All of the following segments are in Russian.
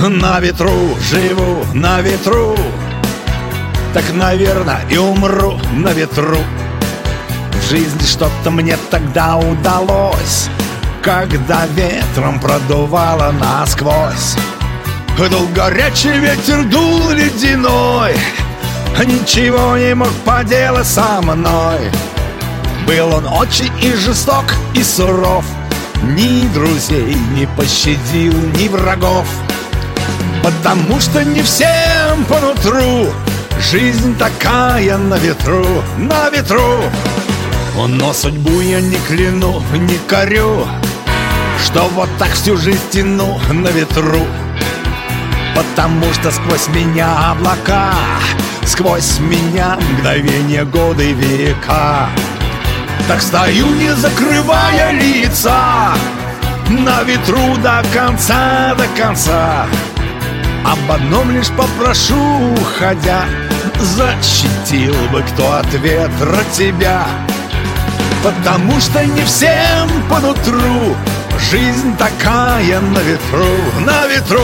На ветру живу, на ветру, так, наверное, и умру на ветру. В жизни что-то мне тогда удалось, когда ветром продувало насквозь. Дул горячий ветер, дул ледяной, ничего не мог поделать со мной. Был он очень и жесток, и суров, ни друзей не пощадил, ни врагов. Потому что не всем по нутру жизнь такая на ветру, на ветру. Но судьбу я не кляну, не корю, что вот так всю жизнь тяну на ветру. Потому что сквозь меня облака, сквозь меня мгновения, годы, века. Так стою, не закрывая лица, на ветру до конца, до конца. Об одном лишь попрошу, уходя, защитил бы кто от ветра тебя. Потому что не всем по нутру жизнь такая на ветру, на ветру.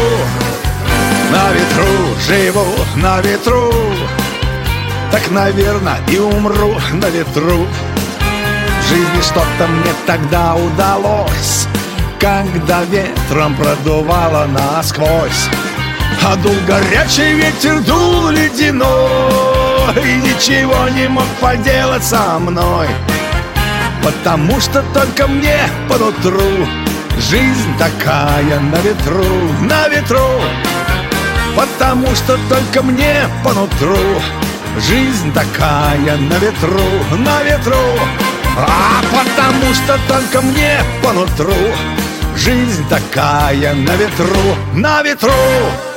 На ветру живу, на ветру, так, наверное, и умру на ветру. В жизни что-то мне тогда удалось, когда ветром продувало насквозь. А дул горячий ветер, дул ледяной, и ничего не мог поделать со мной. Потому что только мне по нутру жизнь такая на ветру, на ветру. Потому что только мне по нутру жизнь такая на ветру, на ветру. А потому что только мне по нутру жизнь такая на ветру, на ветру.